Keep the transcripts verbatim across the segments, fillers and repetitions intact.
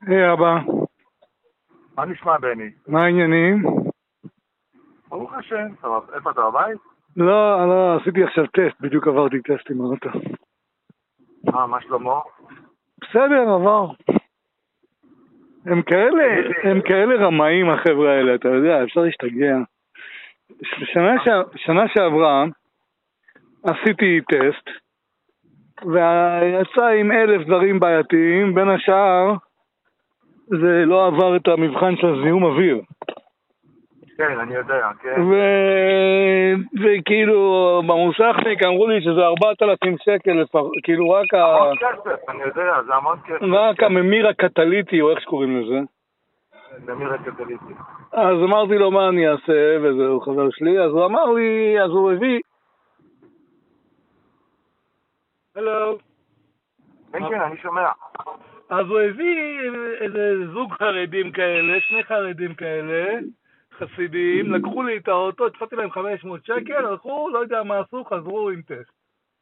היי אבא, מה נשמע בני? מה העניינים? ברוך השם, טוב, איפה אתה בבית? לא, לא, עשיתי עכשיו טסט, בדיוק עברתי טסט עם האוטו. אה, מה שלמה? בסדר, עבר. הם כאלה, הם כאלה רמאים החבר'ה האלה, אתה יודע, אפשר להשתגע. שנה, ש... שנה שעברה עשיתי טסט, ויצא עם אלף דברים בעייתיים, בין השאר זה לא עבר את המבחן של זיהום אוויר. כן, אני יודע, כן. ו... וכאילו במוסכניק אמרו לי שזה ארבעת אלפים שקל, לפח... כאילו רק ה... המון כסף, אני יודע, זה המון כסף. רק הממיר הקטליטי, או איך שקוראים לזה. ממיר הקטליטי. אז אמרתי לו מה אני אעשה, וזהו חבר שלי, אז הוא אמר לי, אז הוא הביא. הלו. כן, כן, אני שומע. אז הוא הביא איזה זוג חרדים כאלה, שני חרדים כאלה, חסידים, לקחו לי את האוטו, התפתי להם חמש מאות שקל, הלכו, לא יודע מה עשו, חזרו עם טסט.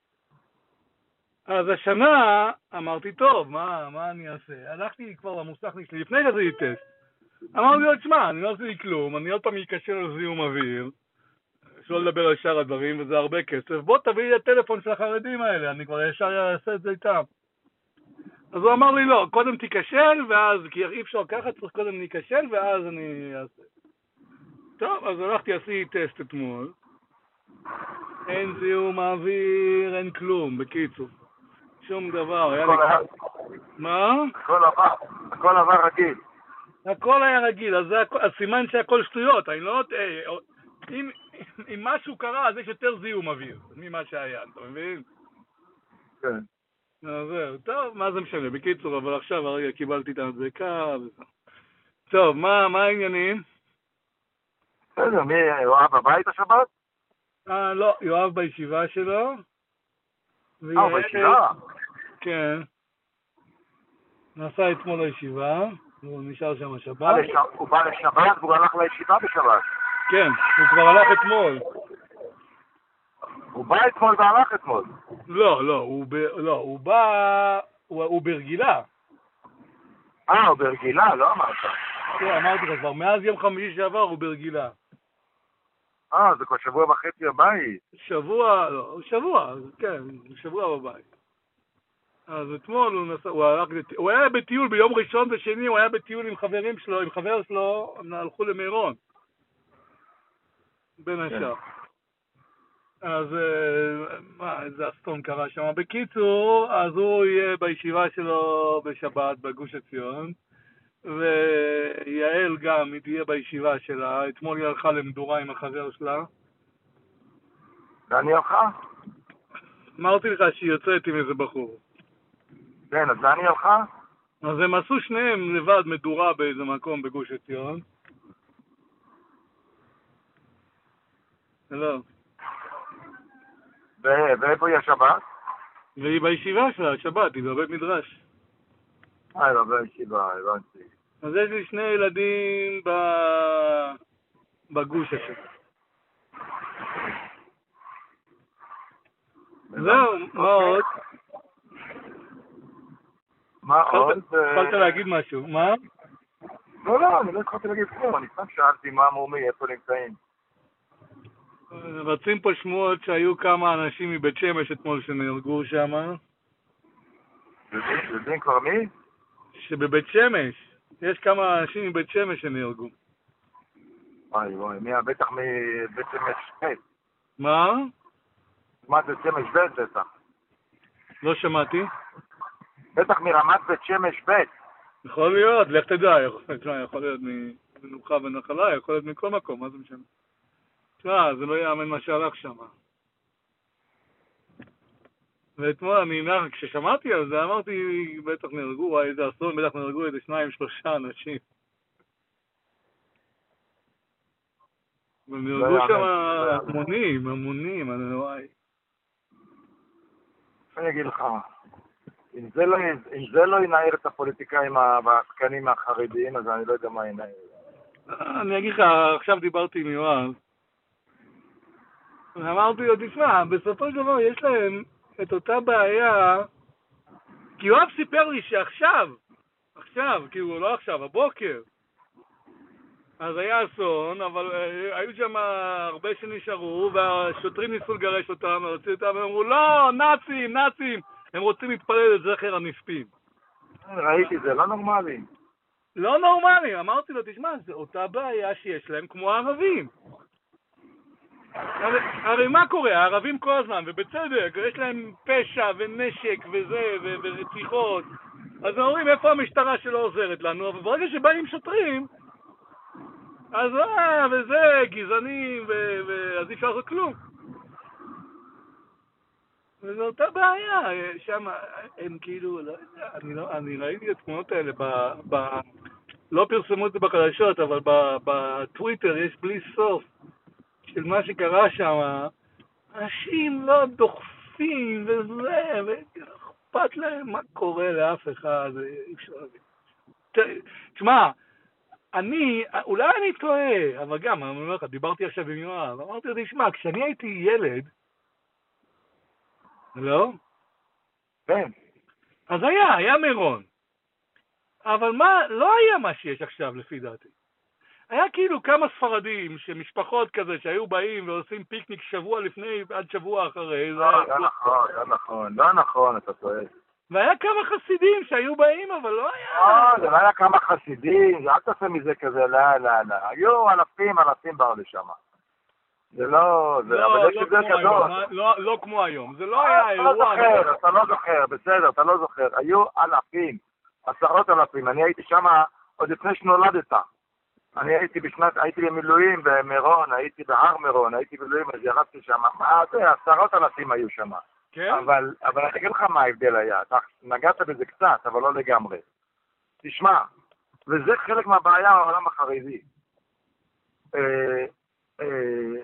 אז השנה אמרתי, טוב, מה, מה אני אעשה? הלכתי כבר למוסכניק שלי, לפני שעשיתי טסט. אמרתי לו, תשמע, אני לא עשיתי כלום, אני עוד פעם אקשר על זיהום אוויר, שלא לדבר על שאר הדברים, וזה הרבה כסף, בוא תביא לי הטלפון של החרדים האלה, אני כבר ישר אעשה את זה איתם. אז הוא אמר לי, לא, קודם תיקשל, ואז, כי אי אפשר ככה, צריך קודם להיקשל, ואז אני אעשה. טוב, אז הלכתי, עשיתי טסט אתמול. אין זיהום אוויר, אין כלום, בקיצור. שום דבר. היה לי... מה? הכל עבר, הכל עבר רגיל. הכל היה רגיל, אז זה הכל, הסימן שהכל שטויות, אני לא... אם, אם משהו קרה, אז יש יותר זיהום אוויר, ממה שהיה, אתה מבין? כן. אז זהו, טוב, מה זה משנה? בקיצור, אבל עכשיו הרגע קיבלתי את ההדבקה וזה. טוב, מה, מה העניינים? בסדר, מי, יואב בבית השבת? אה, לא, יואב בישיבה שלו. אה, הוא בישיבה? כן. נסע אתמול לישיבה, הוא נשאר שם השבת. הוא בא לשבת והוא הלך לישיבה בשבת? כן, הוא כבר הלך אתמול. הוא בא אתמול והלך אתמול? לא, לא, הוא, ב... לא, הוא בא, הוא, הוא ברגילה. אה, הוא ברגילה, לא אמרת. כן, אמרתי לך כבר, מאז יום חמישי שעבר הוא ברגילה. אה, זה כבר שבוע וחצי בבית. שבוע, לא, שבוע, כן, שבוע בבית. אז אתמול הוא נסע, הוא הלך, הוא היה בטיול ביום ראשון ושני, הוא היה בטיול עם חברים שלו, עם חבר שלו, הם הלכו למירון. בין השאר. אז מה, איזה אסטון קרה שם. בקיצור, אז הוא יהיה בישיבה שלו בשבת בגוש עציון, ויעל גם היא תהיה בישיבה שלה. אתמול היא הלכה למדורה עם החבר שלה. ואני הלכה? אמרתי לך שהיא יוצאת עם איזה בחור. כן, אז אני הלכה? אז הם עשו שניהם לבד מדורה באיזה מקום בגוש עציון. לא. ואיפה היא השבת? והיא בישיבה שלה, השבת, היא בבית מדרש. אה, היא בבית ישיבה, הבנתי. אז יש לי שני ילדים ב... בגוש הזה. זהו, מה עוד? מה עוד? התחלת להגיד משהו, מה? לא, לא, אני לא התחלתי להגיד כלום, אני סתם שאלתי מה מומי, איפה נמצאים. רצים פה שמועות שהיו כמה אנשים מבית שמש אתמול שנהרגו שם. יודעים כבר מי? שבבית שמש, יש כמה אנשים מבית שמש שנהרגו. וואי וואי, מי בטח מבית שמש בית? מה? מה זה שמש בית בטח? לא שמעתי. בטח מרמת בית שמש בית. יכול להיות, לך תדע, יכול להיות מנוחה ונחלה, יכול להיות מכל מקום, מה זה משנה? תשמע, זה לא יאמן מה שהלך שם. ואתמול אני נח, כששמעתי על זה, אמרתי, בטח נהרגו, איזה אסון, בטח נהרגו איזה שניים, שלושה אנשים. ונהרגו שם המונים, המונים, אני לא רואה. אני אגיד לך, אם זה לא, אם זה לא ינער את הפוליטיקאים והעסקנים החרדיים, אז אני לא יודע מה ינער. אני אגיד לך, עכשיו דיברתי עם יואב, ואמרתי לו, תשמע, בסופו של דבר יש להם את אותה בעיה, כי יואב סיפר לי שעכשיו, עכשיו, כאילו, לא עכשיו, הבוקר. אז היה אסון, אבל אה, היו שם הרבה שנשארו, והשוטרים ניסו לגרש אותם, והוציאו אותם, והם אמרו, לא, נאצים, נאצים! הם רוצים להתפלל את זכר הנספים. ראיתי, זה לא נורמלי. לא נורמלי, אמרתי לו, תשמע, זו אותה בעיה שיש להם כמו הערבים. הרי, הרי מה קורה? הערבים כל הזמן, ובצדק, יש להם פשע ונשק וזה, ו- ורציחות. אז הם אומרים, איפה המשטרה שלא עוזרת לנו? אבל ברגע שבאים שוטרים, אז אה, וזה, גזענים, ו- ו- אז אי אפשר לעשות כלום. וזו אותה בעיה, שם הם כאילו, לא יודע, אני, לא, אני ראיתי את התמונות האלה, ב, ב, לא פרסמו את זה בחדשות, אבל בטוויטר יש בלי סוף של מה שקרה שם, אנשים לא דוחפים וזה, ואכפת להם מה קורה לאף אחד, אי אפשר להבין. תשמע, אני, אולי אני טועה, אבל גם, אני אומר לך, דיברתי עכשיו עם יואב, אמרתי לו, תשמע, כשאני הייתי ילד, לא? כן. אז היה, היה מירון. אבל מה, לא היה מה שיש עכשיו לפי דעתי. היה כאילו כמה ספרדים, שמשפחות כזה שהיו באים ועושים פיקניק שבוע לפני עד שבוע אחרי. לא, לא נכון, לא נכון, לא נכון, אתה טועה. והיה כמה חסידים שהיו באים, אבל לא היה... לא, זה לא היה כמה חסידים, אל תעשה מזה כזה, לא, לא, לא. היו אלפים, אלפים באו לשם. זה לא, זה, אבל יש הבדל גדול. לא כמו היום, זה לא היה אירוע... אתה לא זוכר, אתה לא זוכר, בסדר, אתה לא זוכר. היו אלפים, עשרות אלפים. אני הייתי שם עוד לפני שנולדת. אני הייתי בשנת, הייתי במילואים במירון, הייתי בהר מירון, הייתי במילואים, אז ירדתי שם. מה זה, עשרות אלפים היו שם. כן? אבל, אבל אני אגיד לך מה ההבדל היה. אתה נגעת בזה קצת, אבל לא לגמרי. תשמע, וזה חלק מהבעיה העולם החרדי. אה, אה,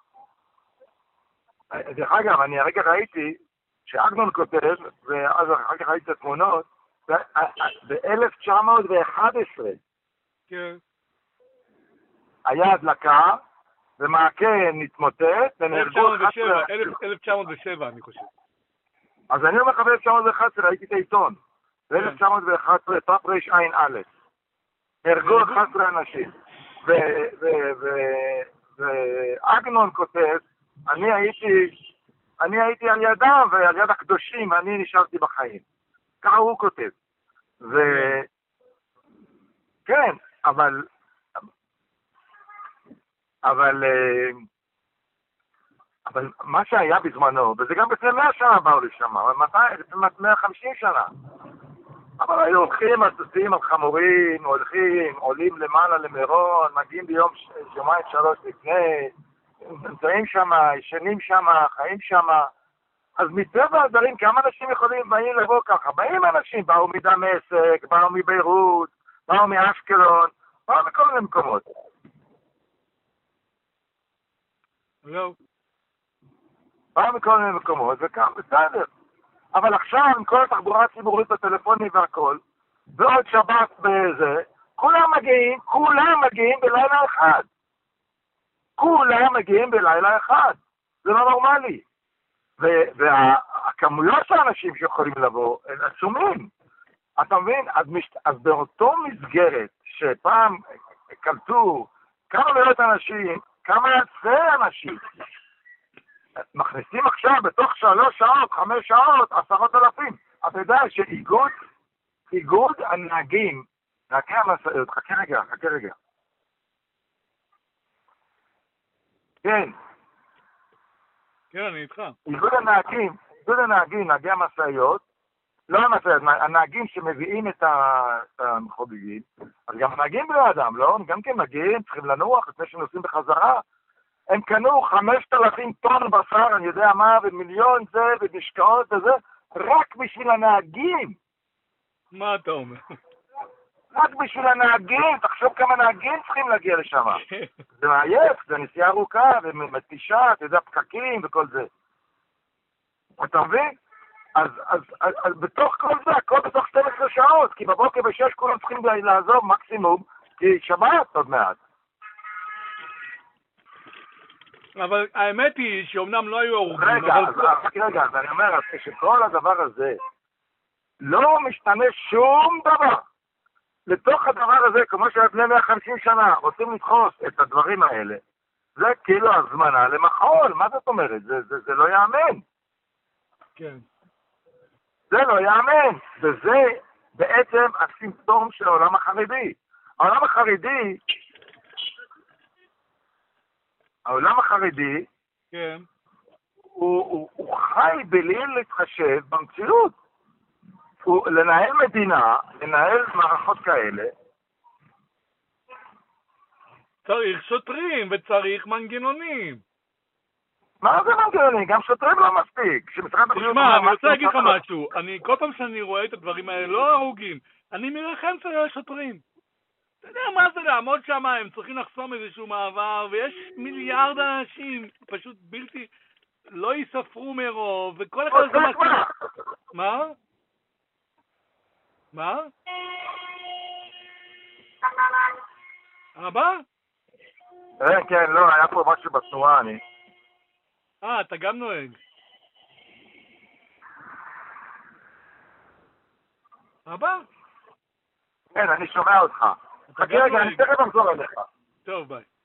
דרך אגב, אני הרגע ראיתי שאגנון כותב, ואז אחר כך ראיתי את התמונות, ב-אלף תשע מאות ואחת עשרה כן. היה הדלקה, ומעקה נתמוטט, ונהרגו אלף תשע מאות ושבע, אני חושב. אז אני אומר לך ב-אלף תשע מאות ואחת עשרה, ראיתי את העיתון, ב-אלף תשע מאות ואחת עשרה, ת' רע"א, נהרגו אחת עשרה אנשים, ואגנון כותב, אני הייתי, אני הייתי על ידם ועל יד הקדושים, ואני נשארתי בחיים. ככה הוא כותב. ו... כן, אבל... אבל... אבל מה שהיה בזמנו, וזה גם לפני מאה שנה באו לשם, אבל מאה וחמישים שנה. אבל היו הולכים, הסוסים על חמורים, הולכים, עולים למעלה למירון, מגיעים ביום יומיים שלוש לפני, נמצאים שם, ישנים שם, חיים שם. אז מטבע הדברים, כמה אנשים יכולים, באים לבוא ככה? באים אנשים, באו מדמשק, באו מביירות, באו מאשקלון, באו מכל מיני מקומות. לא. באו מכל מיני מקומות, וכך, בסדר. אבל עכשיו, עם כל התחבורה הציבורית בטלפונים והכל, ועוד שבת בזה, כולם מגיעים, כולם מגיעים בלילה אחד. כולם מגיעים בלילה אחד. זה לא נורמלי. והכמויות של האנשים שיכולים לבוא, הם עצומים. אתה מבין? אז, מש... אז באותו מסגרת, שפעם קלטו כמה מאות אנשים, כמה אלפי אנשים, מכניסים עכשיו בתוך שלוש שעות, חמש שעות, עשרות אלפים. אתה יודע שאיגוד, איגוד הנהגים, נהגי המשאיות, חכה רגע, חכה רגע. כן. כן, אני איתך. איגוד הנהגים, איגוד הנהגים, נהגי המשאיות, לא המשאיות, הנהגים שמביאים את המחוגגים, אז גם הנהגים בני אדם, לא? הם גם כן מגיעים, צריכים לנוח לפני שהם נוסעים בחזרה. הם קנו חמשת אלפים טון בשר, אני יודע מה, ומיליון זה, ומשקעות וזה, רק בשביל הנהגים. מה אתה אומר? רק בשביל הנהגים, תחשוב כמה נהגים צריכים להגיע לשם. זה מעייף, זה נסיעה ארוכה, ומתישה, אתה יודע, פקקים וכל זה. אתה מבין? אז, אז, אז, אז בתוך כל זה, הכל בתוך שתים עשרה שעות, כי בבוקר בשש כולם צריכים לעזוב מקסימום, כי שבת עוד מעט. אבל האמת היא שאומנם לא היו הרוגים. רגע, אבל... אז, רגע, אז אני אומר, אז כשכל הדבר הזה לא משתנה שום דבר, לתוך הדבר הזה, כמו שבני מאה וחמישים שנה רוצים לדחוס את הדברים האלה, זה כאילו הזמנה למחול, מה זאת אומרת? זה, זה, זה לא יאמן. כן. זה לא יאמן, וזה בעצם הסימפטום של העולם החרדי. העולם החרדי, העולם החרדי, כן. הוא, הוא, הוא חי בלי להתחשב במציאות. הוא לנהל מדינה, לנהל מערכות כאלה. צריך שוטרים וצריך מנגנונים. מה זה מנגנונים? גם שוטרים לא מספיק. תשמע, אני רוצה להגיד לך משהו. אני, כל פעם שאני רואה את הדברים האלה, לא הרוגים, אני מרחם של השוטרים. אתה יודע מה זה לעמוד שם, הם צריכים לחסום איזשהו מעבר, ויש מיליארד אנשים, פשוט בלתי, לא יספרו מרוב, וכל אחד זה מספיק. מה? מה? אבא? כן, כן, לא, היה פה משהו בתנועה, אני. אה, אתה גם נוהג. אבא? כן, אני שומע אותך. חכה רגע, אני תכף אחזור אליך. טוב, ביי.